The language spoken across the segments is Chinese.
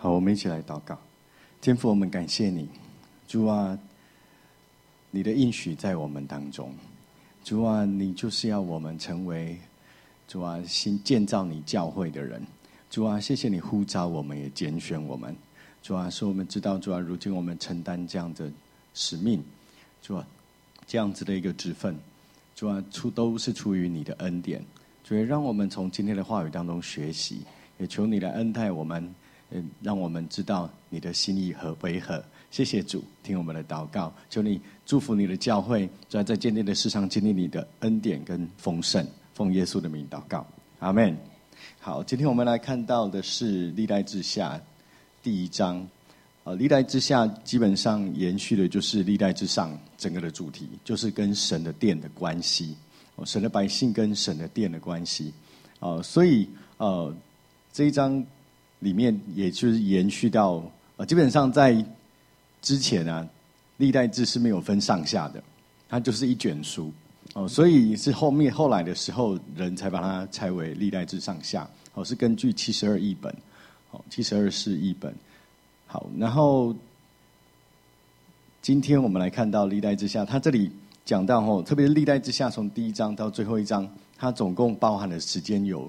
好，我们一起来祷告。天父，我们感谢你，主啊，你的应许在我们当中。主啊，你就是要我们成为主啊新建造你教会的人。主啊，谢谢你呼召我们，也拣选我们。主啊，使我们知道，主啊，如今我们承担这样的使命，主啊，这样子的一个职分，主啊，都是出于你的恩典。主啊，让我们从今天的话语当中学习，也求你来恩待我们，让我们知道你的心意为何。谢谢主，听我们的祷告，求你祝福你的教会，主要在坚定的世上经历你的恩典跟丰盛。奉耶稣的名祷告，阿们。好，今天我们来看到的是历代志下第1章。历代志下基本上延续的就是历代志上整个的主题，就是跟神的殿的关系，神的百姓跟神的殿的关系。所以这一章里面也就是延续到基本上在之前啊，历代志是没有分上下的，它就是一卷书。所以是后来的时候，人才把它拆为历代志上下。是根据72译本，72是译本。好，然后今天我们来看到历代志下，它这里讲到特别是历代志下从第1章到最后一章，它总共包含的时间有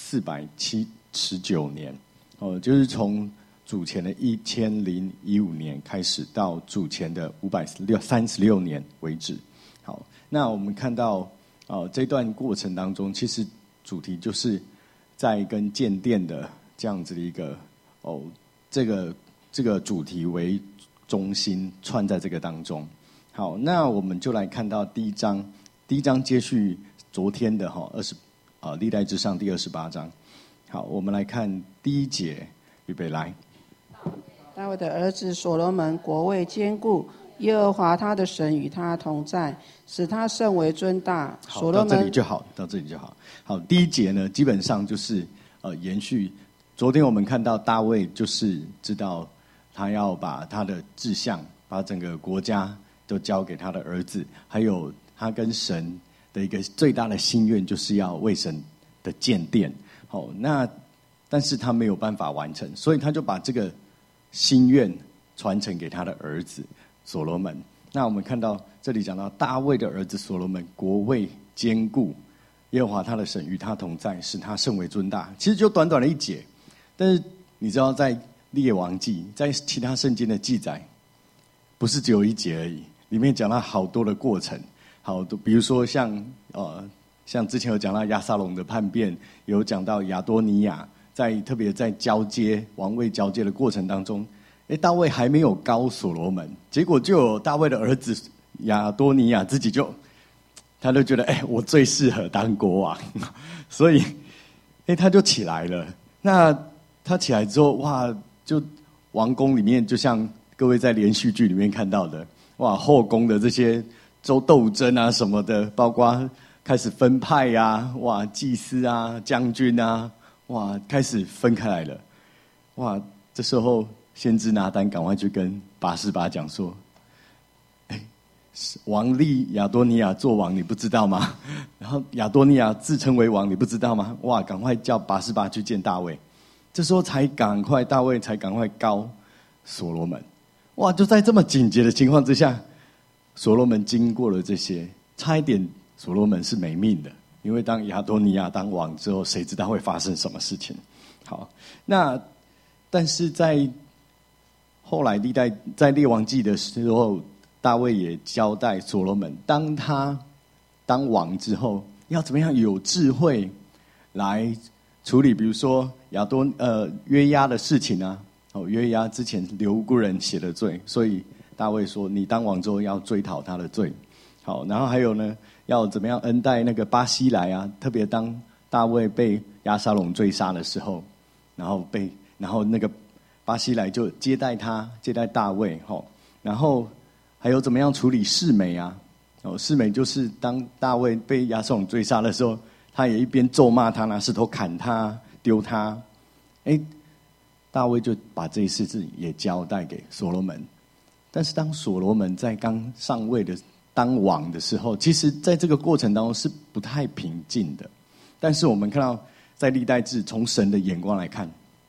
479年，就是从主前的1015年开始到主前的536年为止。好，那我们看到这段过程当中，其实主题就是在跟建殿的这样子的一个这个主题为中心串在这个当中。好，那我们就来看到第一章接续昨天的历代志上第28章。好，我们来看第1节，预备来。 大卫的儿子所罗门国位坚固，耶和华他的神与他同在，使他甚为尊大。 好，到这里就好。好，第1节呢，基本上就是延续昨天我们看到大卫就是知道他要把他的志向，把整个国家都交给他的儿子，还有他跟神的一个最大的心愿，就是要为神的建殿。好，那但是他没有办法完成，所以他就把这个心愿传承给他的儿子所罗门。那我们看到这里讲到大卫的儿子所罗门国位坚固，耶和华他的神与他同在，使他甚为尊大。其实就短短的1节，但是你知道在列王记，在其他圣经的记载，不是只有1节而已，里面讲到好多的过程，好多，比如说像之前有讲到押沙龙的叛变，有讲到亚多尼亚特别在王位交接的过程当中，大卫还没有高所罗门，结果就有大卫的儿子亚多尼亚自己他就觉得我最适合当国王，所以他就起来了。那他起来之后，哇，就王宫里面就像各位在连续剧里面看到的，哇，后宫的这些斗争啊什么的，包括开始分派啊，哇，祭司啊，将军啊，哇，开始分开来了。哇，这时候先知拿单赶快去跟拔示巴讲说，王立亚多尼亚做王，你不知道吗？然后亚多尼亚自称为王，你不知道吗？哇，赶快叫拔示巴去见大卫。这时候大卫才赶快高所罗门。哇，就在这么紧急的情况之下，所罗门经过了这些，差一点所罗门是没命的，因为当亚多尼亚当王之后，谁知道会发生什么事情？好，那但是在后来在列王记的时候，大卫也交代所罗门，当他当王之后，要怎么样有智慧来处理，比如说约押的事情啊。约押之前流无辜人写的罪，所以大卫说你当王之后要追讨他的罪。好，然后还有呢，要怎么样恩待那个巴西莱啊？特别当大卫被押沙龙追杀的时候，然后那个巴西莱就接待大卫。然后还有怎么样处理示每啊？示每就是当大卫被押沙龙追杀的时候，他也一边咒骂他，拿石头砍他，丢他。大卫就把这些事情也交代给所罗门。但是当所罗门在刚上位的当王的时候，其实在这个过程当中是不太平静的。但是我们看到在历代志，从神的眼光来看，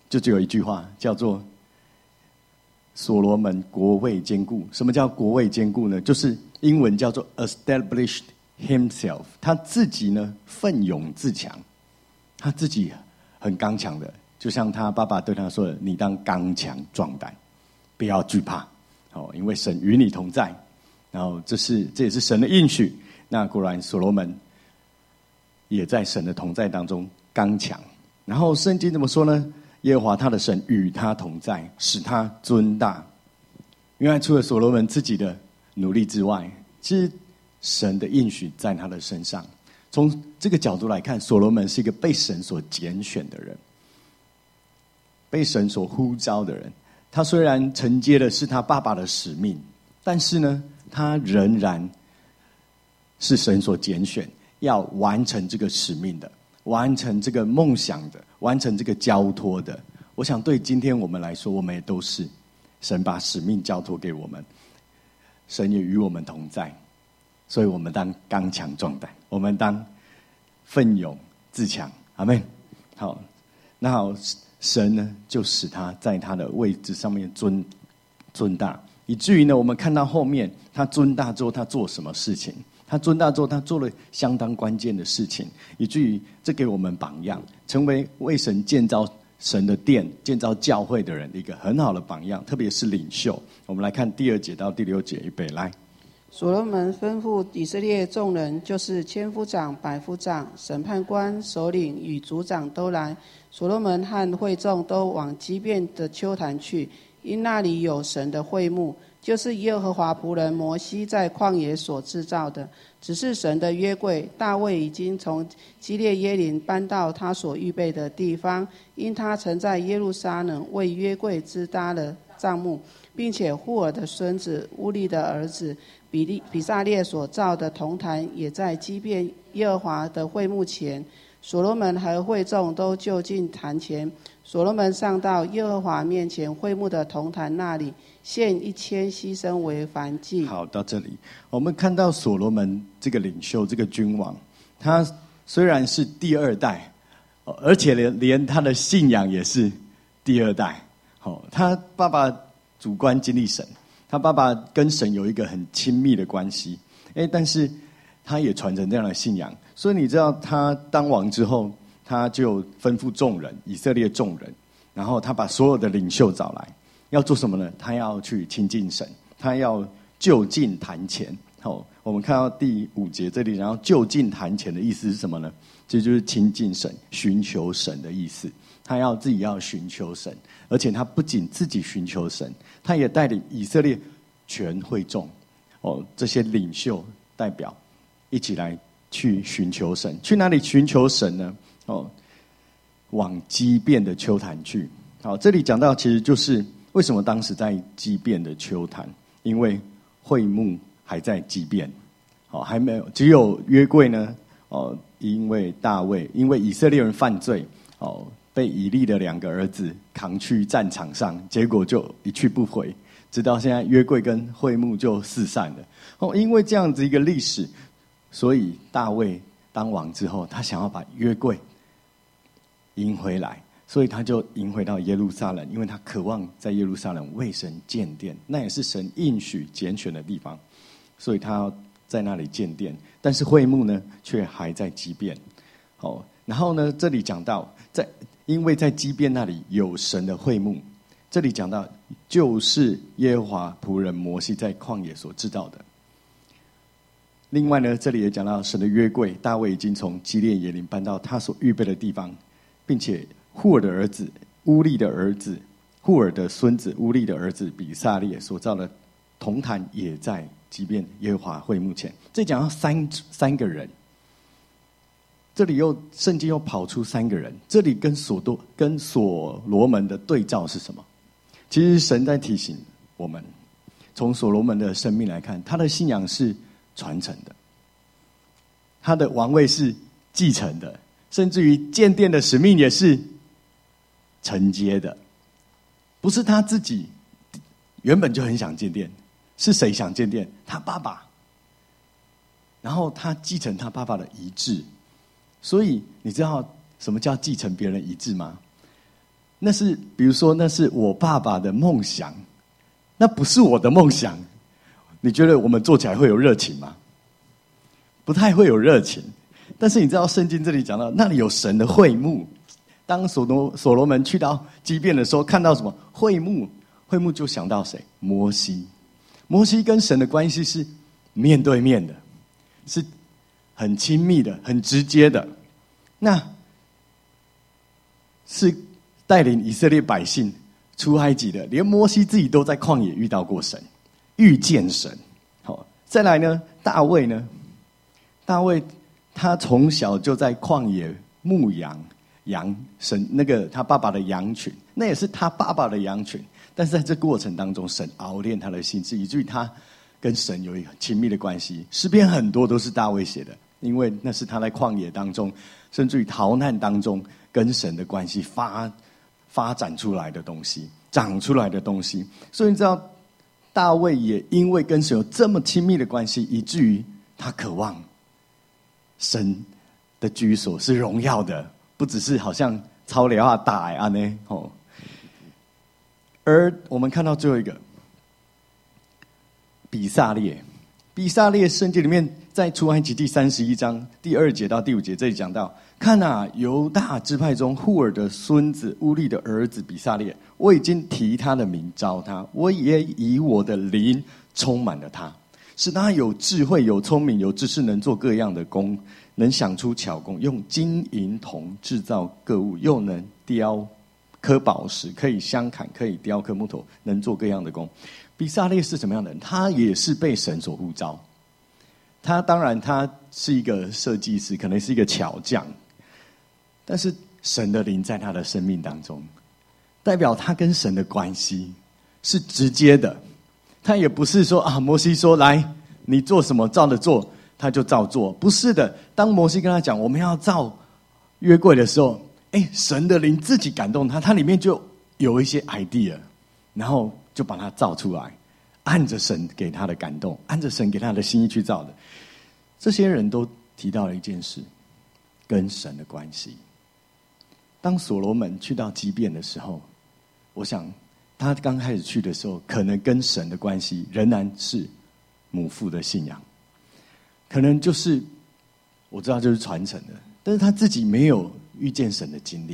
就只有一句话，叫做所罗门国位坚固。什么叫国位坚固呢？就是英文叫做 established himself， 他自己呢奋勇自强，他自己很刚强的，就像他爸爸对他说的：“你当刚强壮胆，不要惧怕，因为神与你同在。”然后这也是神的应许。那果然所罗门也在神的同在当中刚强。然后圣经怎么说呢？耶和华他的神与他同在，使他尊大。原来除了所罗门自己的努力之外，其实神的应许在他的身上。从这个角度来看，所罗门是一个被神所拣选的人，被神所呼召的人。他虽然承接的是他爸爸的使命，但是呢，他仍然是神所拣选，要完成这个使命的，完成这个梦想的，完成这个交托的。我想对今天我们来说，我们也都是神把使命交托给我们，神也与我们同在，所以我们当刚强壮胆，我们当奋勇自强。阿们。好，那好，神呢就使他在他的位置上面尊大，以至于呢，我们看到后面他尊大之后，他做什么事情？他尊大之后，他做了相当关键的事情，以至于这给我们榜样，成为为神建造神的殿、建造教会的人一个很好的榜样，特别是领袖。我们来看第2节到第6节，预备来。 所罗门吩咐以色列众人，就是千夫长、百夫长、审判官、首领与族长都来。所罗门和会众都往基遍的丘坛去，因那里有神的会幕，就是耶和华仆人摩西在旷野所制造的。只是神的约柜，大卫已经从基列耶琳搬到他所预备的地方，因他曾在耶路撒冷为约柜支搭了帐幕，并且户尔的孙子乌利的儿子比撒列所造的铜坛也在基遍耶和华的会幕前。所罗门和会众都就近坛前，所罗门上到耶和华面前会幕的铜坛那里，献1000牺牲为燔祭。 好，到这里我们看到所罗门这个领袖，这个君王，他虽然是第2代，而且连他的信仰也是第2代。他爸爸主观经历神，他爸爸跟神有一个很亲密的关系，但是他也传承这样的信仰。所以你知道他当王之后，他就吩咐众人，以色列众人，然后他把所有的领袖找来，要做什么呢？他要去亲近神，他要就近坛前。我们看到第5节这里，然后就近坛前的意思是什么呢？这就是亲近神、寻求神的意思。他自己要寻求神，而且他不仅自己寻求神，他也带领以色列全会众，这些领袖代表一起来去寻求神。去哪里寻求神呢？往基遍的丘坛去。好，这里讲到其实就是为什么当时在基遍的丘坛，因为会幕还在基遍，还没有，只有约柜呢，因为以色列人犯罪，被以利的2个儿子扛去战场上，结果就一去不回，直到现在约柜跟会幕就四散了。因为这样子一个历史，所以大卫当王之后，他想要把约柜迎回来，所以他就迎回到耶路撒冷，因为他渴望在耶路撒冷为神建殿，那也是神应许拣选的地方，所以他要在那里建殿。但是会幕呢，却还在基遍。然后呢，这里讲到因为在基遍那里有神的会幕，这里讲到就是耶和华仆人摩西在旷野所制造的。另外呢，这里也讲到神的约柜，大卫已经从基列耶琳搬到他所预备的地方，并且户尔的儿子乌利的儿子，户尔的孙子乌利的儿子比撒列所造的铜坛也在基遍耶和华会幕前。这讲到三个人，这里圣经又跑出3个人，这里跟所罗门的对照是什么？其实神在提醒我们，从所罗门的生命来看，他的信仰是传承的，他的王位是继承的，甚至于建殿的使命也是承接的。不是他自己原本就很想建殿，是谁想建殿？他爸爸，然后他继承他爸爸的遗志。所以你知道什么叫继承别人遗志吗？ 那是比如说那是我爸爸的梦想，那不是我的梦想，你觉得我们做起来会有热情吗？不太会有热情。但是你知道圣经这里讲到，那里有神的会幕。当所罗门去到基遍的时候，看到什么会幕？会幕就想到谁？摩西。摩西跟神的关系是面对面的，是很亲密的，很直接的。那是带领以色列百姓出埃及的，连摩西自己都在旷野遇到过神，遇见神。好，再来呢，大卫呢？大卫他从小就在旷野牧羊神那个他爸爸的羊群，那也是他爸爸的羊群。但是在这过程当中，神熬炼他的心智，以至于他跟神有一个亲密的关系。诗篇很多都是大卫写的，因为那是他在旷野当中，甚至于逃难当中，跟神的关系发展出来的东西，长出来的东西。所以你知道，大卫也因为跟神有这么亲密的关系，以至于他渴望神的居所是荣耀的，不只是好像操疗啊打啊呢哦。而我们看到最后一个比撒列，比撒列圣经里面在出埃及第31章第2节到第5节，这里讲到，看啊，犹大支派中户尔的孙子乌利的儿子比撒列，我已经提他的名召他，我也以我的灵充满了他，使他有智慧，有聪明，有知识，能做各样的工，能想出巧工，用金银铜制造各物，又能雕刻宝石，可以镶砍，可以雕刻木头，能做各样的工。比撒列是什么样的人？他也是被神所呼召。他当然他是一个设计师，可能是一个巧匠，但是神的灵在他的生命当中，代表他跟神的关系是直接的。他也不是说啊，摩西说来你做什么照着做，他就照做。不是的，当摩西跟他讲我们要造约柜的时候，神的灵自己感动他，他里面就有一些 idea， 然后就把它造出来，按着神给他的感动，按着神给他的心意去造的。这些人都提到了一件事，跟神的关系。当所罗门去到基遍的时候，我想他刚开始去的时候，可能跟神的关系仍然是母父的信仰，可能就是我知道就是传承的，但是他自己没有遇见神的经历，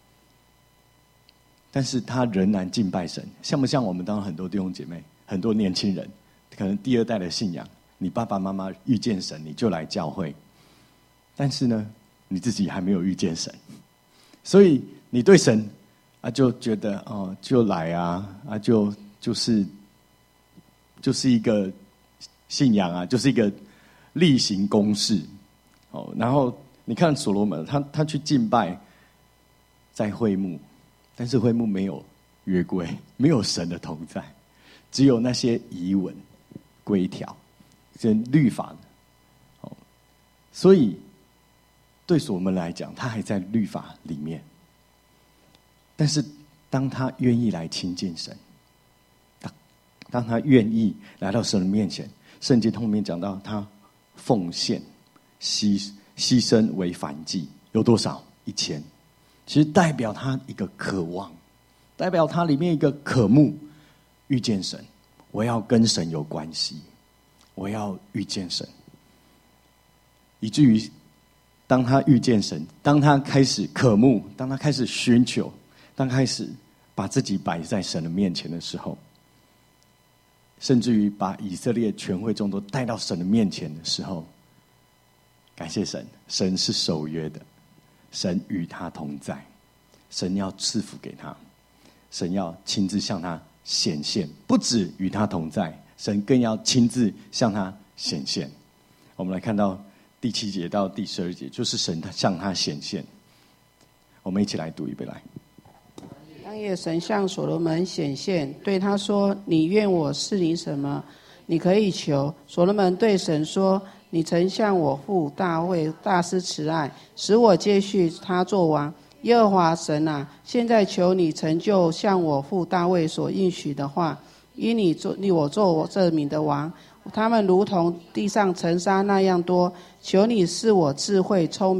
但是他仍然敬拜神。像不像我们当很多弟兄姐妹，很多年轻人，可能第2代的信仰，你爸爸妈妈遇见神，你就来教会，但是呢，你自己还没有遇见神，所以你对神就觉得哦，就来就是一个信仰啊，就是一个例行公事哦。然后你看所罗门，他去敬拜在会幕，但是会幕没有约柜，没有神的同在，只有那些遗文、规条、这律法哦。所以对所罗门来讲，他还在律法里面。但是当他愿意来亲近神，当他愿意来到神的面前，圣经后面讲到他奉献牺牲为燔祭，有多少？1000。其实代表他一个渴望，代表他里面一个渴慕遇见神。我要跟神有关系，我要遇见神，以至于当他遇见神，当他开始渴慕，当他开始寻求，当开始把自己摆在神的面前的时候，甚至于把以色列全会众都带到神的面前的时候，感谢神，神是守约的，神与他同在，神要赐福给他，神要亲自向他显现，不止与他同在，神更要亲自向他显现。我们来看到第7节到第12节，就是神向他显现。我们一起来读一遍来。 当夜神向所罗门显现，对他说：你愿我赐你什么？你可以求。所罗门对神说：你曾向我父大卫大施慈爱，使我接续他做王。耶和华神啊，现在求你成就向我父大卫所应许的话，因你立我做我这民的王，他们如同地上尘沙那样多。求你赐我智慧聪明，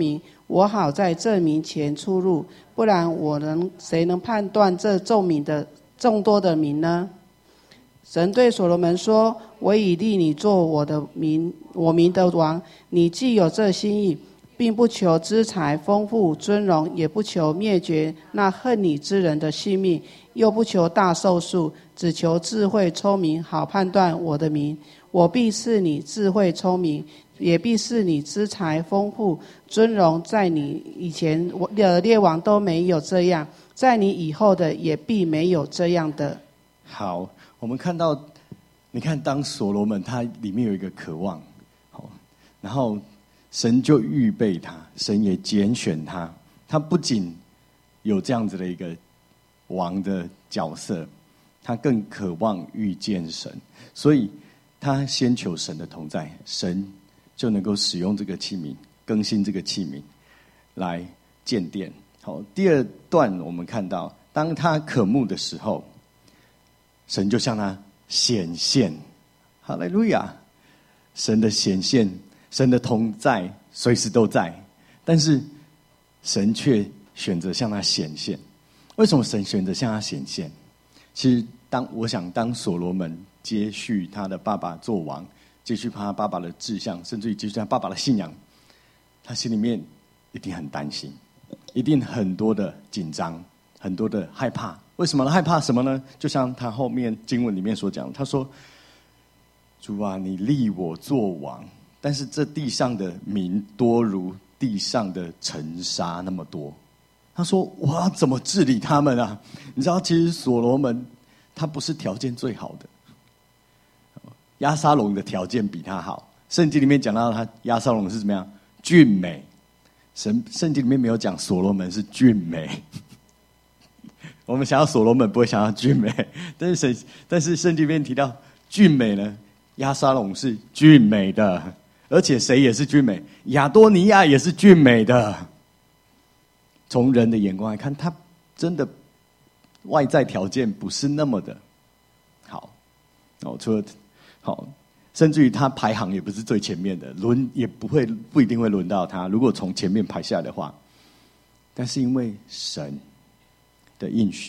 我好在这民前出入，不然谁能判断这众多的民呢？神对所罗门说：我已立你做我民的王，你既有这心意，并不求资财丰富尊荣，也不求灭绝那恨你之人的性命，又不求大寿数，只求智慧聪明，好判断我的民。我必是你智慧聪明，也必是你资财丰富尊荣，在你以前的列王都没有这样，在你以后的也必没有这样的。 好，我们看到，你看，当所罗门他里面有一个渴望，好，然后神就预备他，神也拣选他，他不仅有这样子的一个王的角色，他更渴望遇见神，所以他先求神的同在，神就能够使用这个器皿，更新这个器皿来建殿。好，第二段我们看到，当他渴慕的时候，神就向他显现。哈利路亚！神的显现，神的同在随时都在，但是神却选择向他显现。为什么神选择向他显现？其实我想当所罗门接续他的爸爸做王，接续他爸爸的志向，甚至于接续他爸爸的信仰，他心里面一定很担心，一定很多的紧张，很多的害怕。为什么呢？害怕什么呢？就像他后面经文里面所讲，他说：主啊，你立我做王，但是这地上的民多如地上的尘沙那么多。他说我要怎么治理他们啊？你知道其实所罗门他不是条件最好的，押沙龙的条件比他好。圣经里面讲到他押沙龙是怎么样？俊美。圣经里面没有讲所罗门是俊美。我们想要所罗门不会想要俊美，但是圣经里面提到俊美呢，押沙龙是俊美的，而且谁也是俊美？亚多尼亚也是俊美的。从人的眼光来看，他真的外在条件不是那么的好，除了好，甚至于他排行也不是最前面的，也不一定会轮到他。如果从前面排下来的话，但是因为神的应许，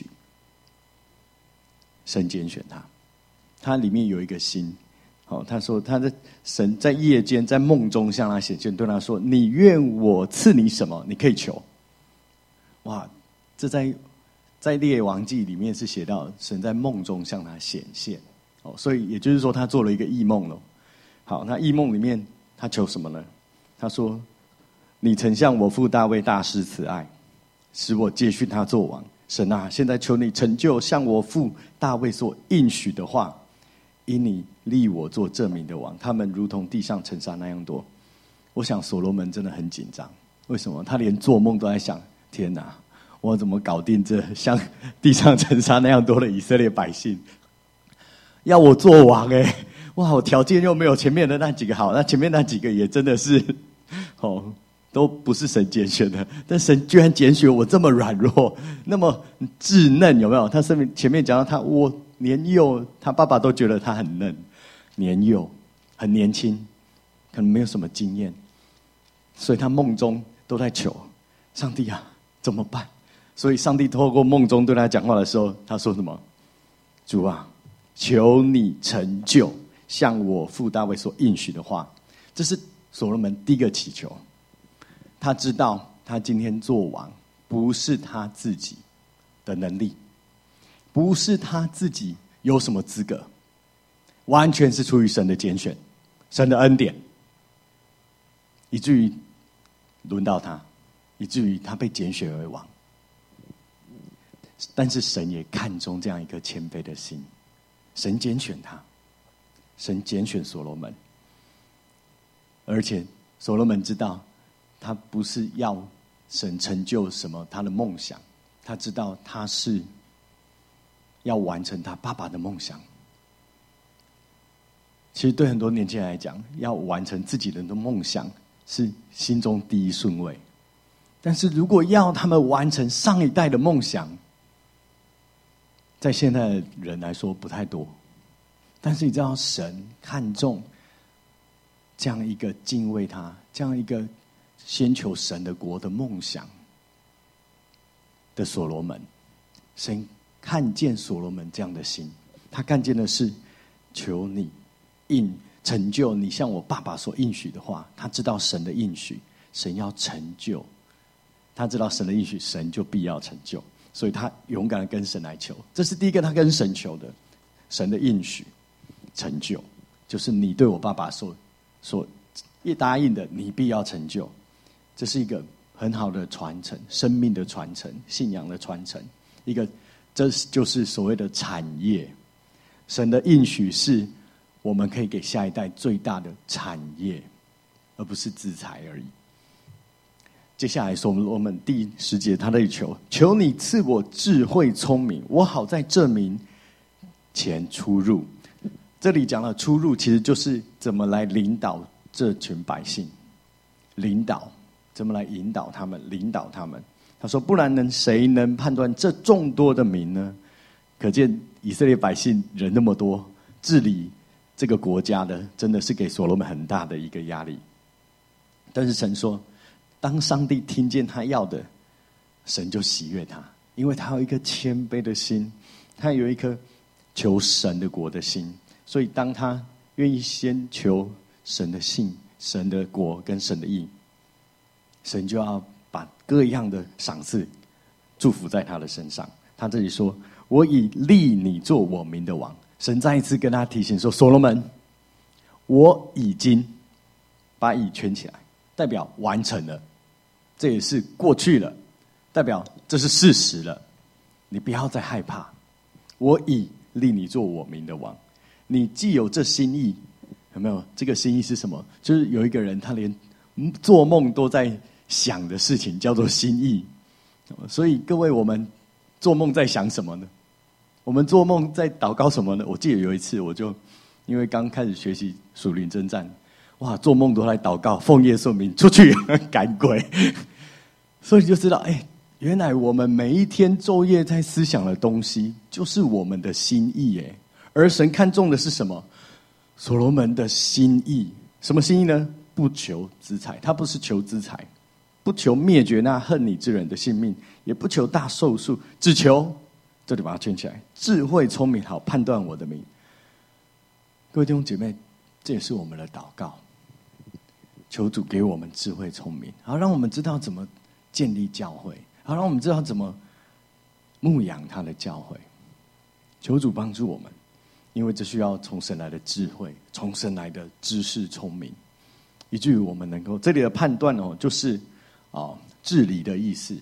神拣选他，他里面有一个心。好，他说他的神在夜间在梦中向他显现，对他说：你愿我赐你什么，你可以求。哇，这在列王记里面是写到神在梦中向他显现。所以也就是说他做了一个异梦了。好，那异梦里面他求什么呢？他说：你曾向我父大卫大施慈爱，使我接续他做王。神啊，现在求你成就向我父大卫所应许的话，因你立我做这民的王，他们如同地上尘沙那样多。我想所罗门真的很紧张，为什么？他连做梦都在想：天哪，我怎么搞定这像地上尘沙那样多的以色列百姓？要我做王哇！我条件又没有前面的那几个好，那前面那几个也真的是都不是神拣选的，但神居然拣选我这么软弱，那么稚嫩，有没有？他前面讲到我年幼，他爸爸都觉得他很嫩，年幼，很年轻，可能没有什么经验，所以他梦中都在求上帝啊，怎么办？所以上帝透过梦中对他讲话的时候，他说什么？主啊，求你成就像我父大卫所应许的话。这是所罗门第一个祈求。他知道他今天做王不是他自己的能力，不是他自己有什么资格，完全是出于神的拣选，神的恩典，以至于轮到他，以至于他被拣选为王。但是神也看重这样一个谦卑的心，神拣选他，神拣选所罗门，而且所罗门知道他不是要神成就什么他的梦想，他知道他是要完成他爸爸的梦想。其实对很多年轻人来讲，要完成自己的梦想是心中第一顺位，但是如果要他们完成上一代的梦想，在现在的人来说不太多。但是你知道神看重这样一个敬畏他，这样一个先求神的国的梦想的所罗门，神看见所罗门这样的心，他看见的是求你成就你向我爸爸所应许的话。他知道神的应许，神要成就，他知道神的应许，神就必要成就，所以他勇敢的跟神来求。这是第一个他跟神求的，神的应许成就，就是你对我爸爸所答应的，你必要成就。这是一个很好的传承，生命的传承，信仰的传承。这就是所谓的产业。神的应许是我们可以给下一代最大的产业，而不是资财而已。接下来说，我们第10节他在求你赐我智慧聪明，我好在这民前出入。这里讲了出入，其实就是怎么来领导这群百姓，怎么来引导他们，领导他们。他说不然谁能判断这众多的民呢？可见以色列百姓人那么多，治理这个国家的真的是给所罗门很大的一个压力。但是神说，当上帝听见他要的，神就喜悦他，因为他有一颗谦卑的心，他有一颗求神的国的心。所以当他愿意先求神的信、神的国跟神的义，神就要把各样的赏赐祝福在他的身上。他这里说，我已立你做我民的王。神再一次跟他提醒说，所罗门，我已经把乙圈起来，代表完成了，这也是过去了，代表这是事实了，你不要再害怕。我已立你做我民的王。你既有这心意，有没有？这个心意是什么？就是有一个人他连做梦都在想的事情叫做心意。所以各位，我们做梦在想什么呢？我们做梦在祷告什么呢？我记得有一次，我就因为刚开始学习属灵征战，哇，做梦都来祷告，奉耶稣名出去赶鬼。所以就知道，原来我们每一天昼夜在思想的东西，就是我们的心意。而神看重的是什么？所罗门的心意。什么心意呢？不求资财，他不是求资财，不求灭绝那恨你之人的性命，也不求大寿数，只求，这里把它圈起来，智慧聪明，好判断我的名。各位弟兄姐妹，这也是我们的祷告，求主给我们智慧聪明，好让我们知道怎么建立教会，好让我们知道怎么牧养他的教会。求主帮助我们，因为这需要从神来的智慧，从神来的知识聪明，以至于我们能够，这里的判断就是治理的意思。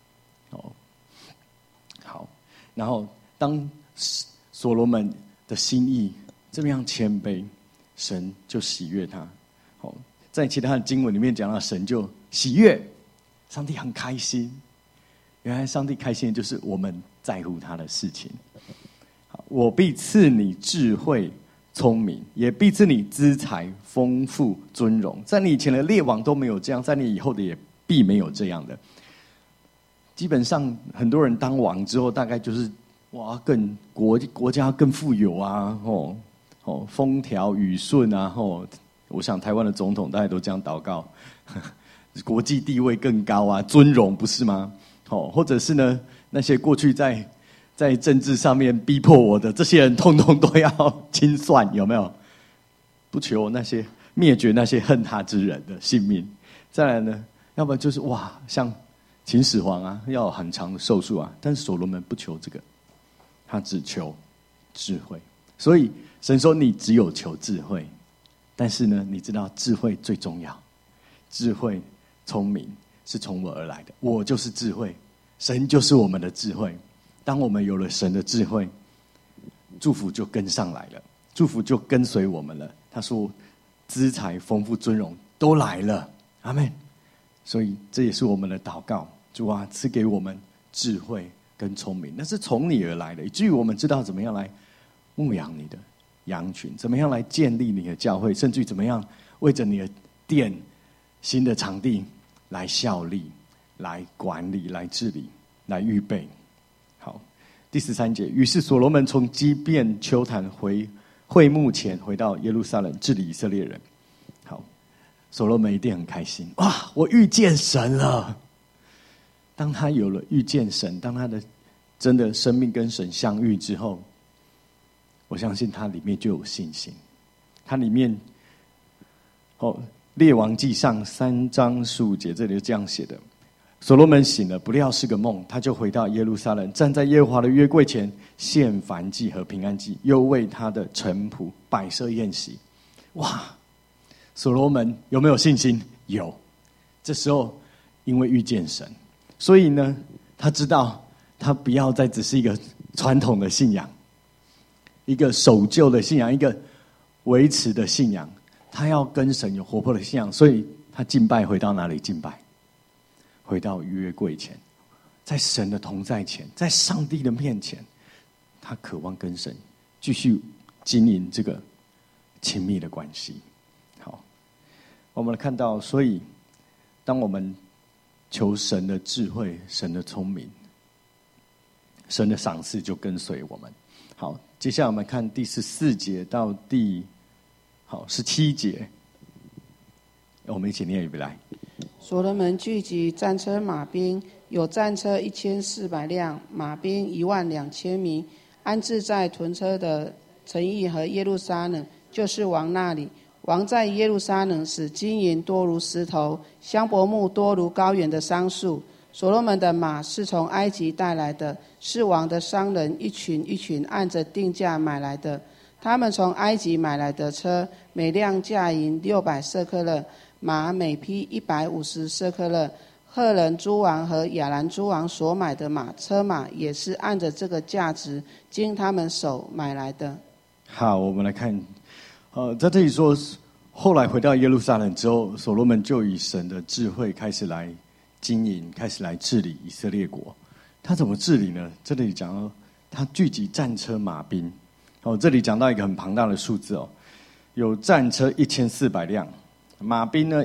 好，然后当所罗门的心意这么样谦卑，神就喜悦他。在其他的经文里面讲到，神就喜悦，上帝很开心。原来上帝开心的就是我们在乎他的事情。我必赐你智慧聪明，也必赐你资财丰富尊荣。在你以前的列王都没有这样，在你以后的也必没有这样的。基本上很多人当王之后，大概就是更国家更富有啊，风调雨顺啊，我想台湾的总统大家都这样祷告，国际地位更高啊，尊荣不是吗？或者是呢，那些过去在政治上面逼迫我的这些人，通通都要清算，有没有？不求那些灭绝那些恨他之人的性命。再来呢，要不然就是像秦始皇啊，要有很长的寿数啊。但是所罗门不求这个，他只求智慧。所以神说你只有求智慧，但是呢，你知道智慧最重要，智慧聪明是从我而来的，我就是智慧，神就是我们的智慧。当我们有了神的智慧，祝福就跟上来了，祝福就跟随我们了。他说资财丰富尊荣都来了，阿们。所以这也是我们的祷告，主啊，赐给我们智慧跟聪明，那是从你而来的，以至于我们知道怎么样来牧养你的羊群，怎么样来建立你的教会，甚至于怎么样为着你的殿新的场地来效力，来管理，来治理，来预备。好，第13节，于是所罗门从基遍丘坛回会幕前，回到耶路撒冷治理以色列人。好， 所罗门一定很开心，哇，我遇见神了。当他有了遇见神，当他的真的生命跟神相遇之后，我相信他里面就有信心。他里面列王纪上3章15节，这里就这样写的：所罗门醒了，不料是个梦，他就回到耶路撒冷，站在耶和华的约柜前，献燔祭和平安祭，又为他的臣仆摆设宴席。哇！所罗门有没有信心？有。这时候因为遇见神，所以呢，他知道他不要再只是一个传统的信仰，一个守旧的信仰，一个维持的信仰，他要跟神有活泼的信仰。所以他敬拜回到哪里敬拜？回到约柜前，在神的同在前，在上帝的面前，他渴望跟神继续经营这个亲密的关系。好，我们来看到，所以当我们求神的智慧、神的聪明，神的赏赐就跟随我们。好，接下来我们看第14节到第17节，我们一起念一遍来。 所罗门聚集战车马兵，有战车1400辆，马兵12000名，安置在屯车的城邑和耶路撒冷，就是王那里。王在耶路撒冷使金银多如石头，香柏木多如高原的桑树。所罗门的马是从埃及带来的，是王的商人一群一群按着定价买来的。他们从埃及买来的车，每辆价银600舍客勒，马每匹150舍客勒。赫人诸王和亚兰诸王所买的车马也是按着这个价值经他们手买来的。 好，我们来看，在这里说，后来回到耶路撒冷之后，所罗门就以神的智慧开始来经营，开始来治理以色列国。他怎么治理呢？这里讲到他聚集战车马兵。这里讲到一个很庞大的数字有战车1400辆，马兵呢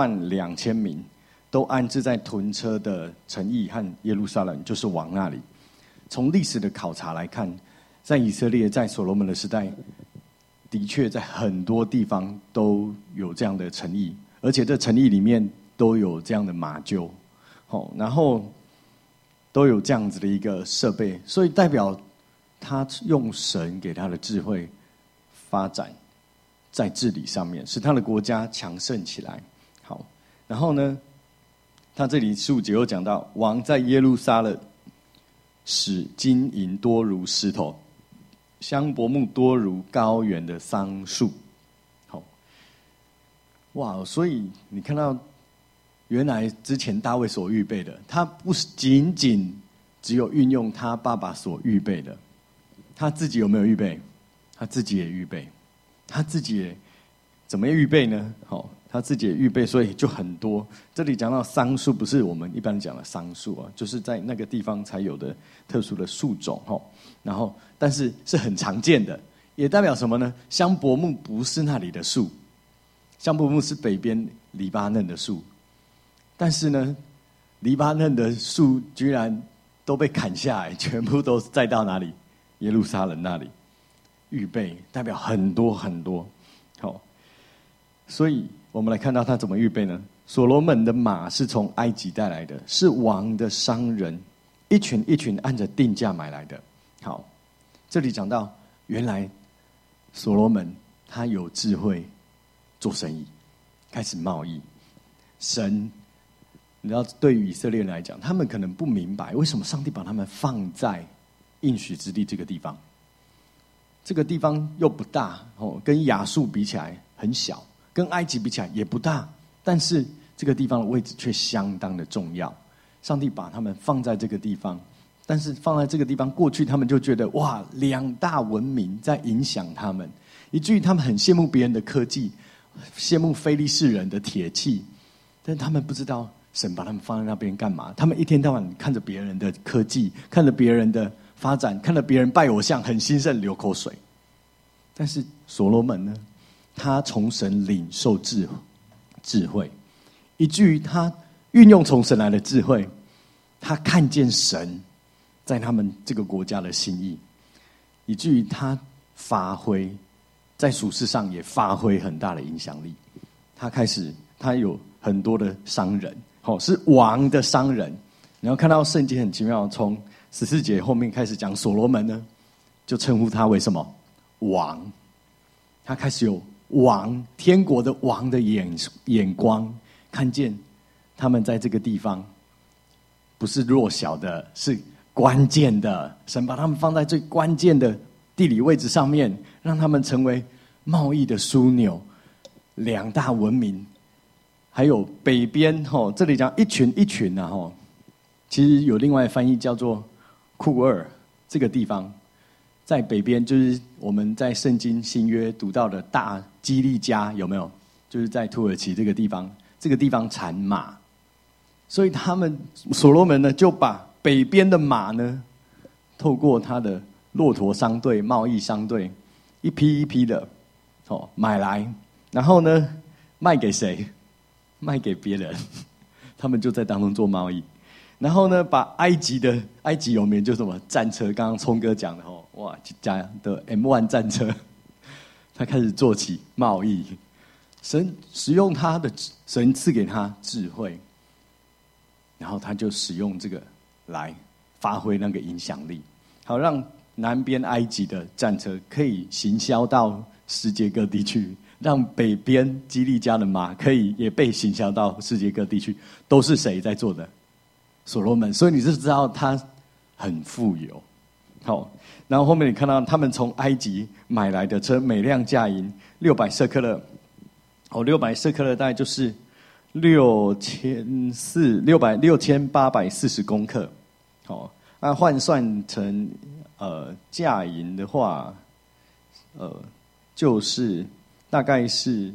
12000名，都安置在屯车的城邑和耶路撒冷，就是王那里。从历史的考察来看，在以色列，在所罗门的时代，的确在很多地方都有这样的城邑，而且这城邑里面都有这样的马厩，然后都有这样子的一个设备，所以代表他用神给他的智慧发展在治理上面，使他的国家强盛起来。好，然后呢，他这里15节又讲到，王在耶路撒冷使金银多如石头，香柏木多如高原的桑树。好，哇！所以你看到，原来之前大卫所预备的，他不仅仅只有运用他爸爸所预备的，他自己有没有预备？他自己也预备，他自己也怎么预备呢？他自己也预备，所以就很多。这里讲到桑树，不是我们一般讲的桑树就是在那个地方才有的特殊的树种然后，但是是很常见的，也代表什么呢？香柏木不是那里的树，香柏木是北边黎巴嫩的树，但是呢，黎巴嫩的树居然都被砍下来，全部都栽到哪里？耶路撒冷那里。预备代表很多很多。好，所以我们来看到他怎么预备呢？所罗门的马是从埃及带来的，是王的商人一群一群按着定价买来的。好，这里讲到原来所罗门他有智慧做生意，开始贸易。神，你知道，对于以色列人来讲，他们可能不明白为什么上帝把他们放在应许之地这个地方。这个地方又不大跟亚述比起来很小，跟埃及比起来也不大，但是这个地方的位置却相当的重要。上帝把他们放在这个地方，但是放在这个地方，过去他们就觉得哇，两大文明在影响他们，以至于他们很羡慕别人的科技，羡慕非利士人的铁器，但他们不知道神把他们放在那边干嘛。他们一天到晚看着别人的科技，看着别人的发展，看着别人拜偶像，很兴盛，流口水。但是所罗门呢，他从神领受智慧，以至于他运用从神来的智慧，他看见神在他们这个国家的心意，以至于他发挥在属世上也发挥很大的影响力。他开始他有很多的商人，是王的商人。然后看到圣经很奇妙，从14节后面开始讲所罗门呢，就称呼他为什么？王。他开始有王，天国的王的眼光，看见他们在这个地方不是弱小的，是关键的。神把他们放在最关键的地理位置上面，让他们成为贸易的枢纽，两大文明。还有北边这里讲一群一群其实有另外翻译叫做库尔，这个地方在北边，就是我们在圣经新约读到的大基利家，有没有？就是在土耳其这个地方，这个地方产马，所以他们所罗门呢就把北边的马呢，透过他的骆驼商队、贸易商队，一批一批的买来，然后呢卖给谁？卖给别人，他们就在当中做贸易。然后呢，把埃及有名就是什么战车，刚刚聪哥讲的哇，家的 M1 战车，他开始做起贸易。神使用他的，神赐给他智慧，然后他就使用这个来发挥那个影响力，好让南边埃及的战车可以行销到世界各地去，让北边基利家的马可以也被行销到世界各地去。都是谁在做的？所罗门。所以你就知道他很富有。好，然后后面你看到他们从埃及买来的车，每辆价银600舍客勒。600舍客勒大概就是6840公克。好，那换算成价银的话，就是大概是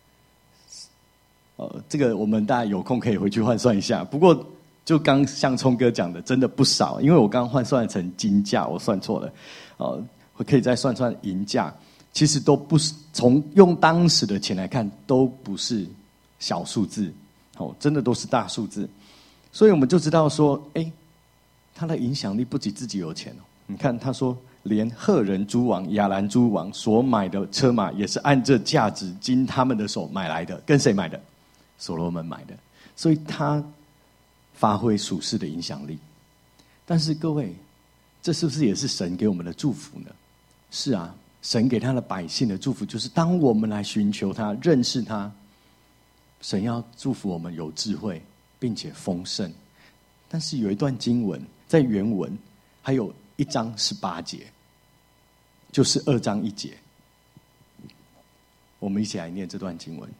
这个我们大家有空可以回去换算一下。不过就刚像聪哥讲的，真的不少，因为我刚换算成金价，我算错了。我可以再算算银价，其实都不是，从用当时的钱来看，都不是小数字，真的都是大数字。所以我们就知道说，他的影响力不止自己有钱。你看他说，连赫人诸王、亚兰诸王所买的车马，也是按这价值经他们的手买来的。跟谁买的？所罗门买的。所以他发挥属世的影响力。但是各位，这是不是也是神给我们的祝福呢？是啊，神给他的百姓的祝福就是，当我们来寻求他、认识他，神要祝福我们有智慧，并且丰盛。但是有一段经文在原文还有1章18节，就是2章1节，我们一起来念这段经文。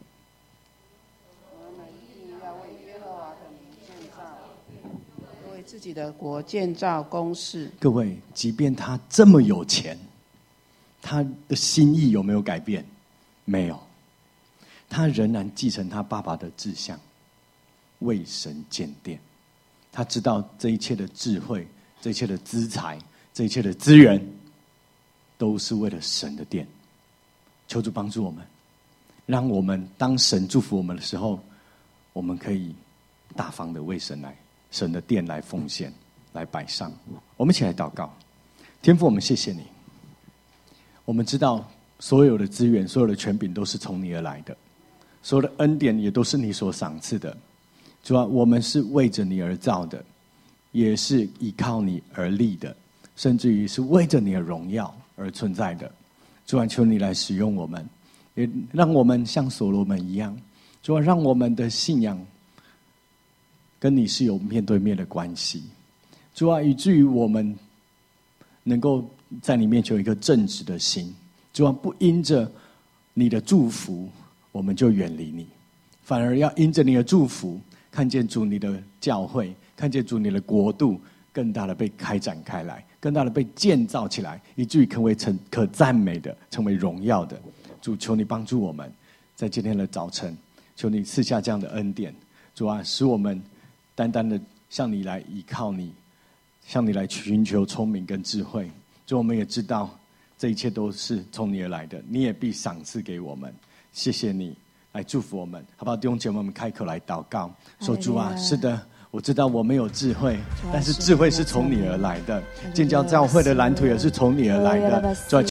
为自己的国建造宫室。 各位，即便他这么有钱，他的心意有没有改变？没有，他仍然继承他爸爸的志向，为神建殿。他知道这一切的智慧，这一切的资财，这一切的资源，都是为了神的殿。求主帮助我们，让我们当神祝福我们的时候，我们可以大方的为神的殿来奉献，来摆上。我们一起来祷告。天父，我们谢谢你。我们知道所有的资源、所有的权柄都是从你而来的，所有的恩典也都是你所赏赐的。主啊，我们是为着你而造的，也是依靠你而立的，甚至于是为着你的荣耀而存在的。主啊，求你来使用我们，也让我们像所罗门一样。主啊，让我们的信仰跟你是有面对面的关系。主啊，以至于我们能够在你面前有一个正直的心。主啊，不因着你的祝福我们就远离你，反而要因着你的祝福，看见主你的教会，看见主你的国度更大的被开展开来，更大的被建造起来，以至于成为可赞美的，成为荣耀的。主，求你帮助我们，在今天的早晨，求你赐下这样的恩典。主啊，使我们单单的向你来依靠你，向你来寻求聪明跟智慧。主，我们也知道这一切都是从你而来的，你也必赏赐给我们。谢谢你来祝福我们，好不好？弟兄姐妹们，开口来祷告，说：主啊，是的，我知道我没有智慧，但是智慧是从你而来的，建教教会的蓝图也是从你而来的。主啊，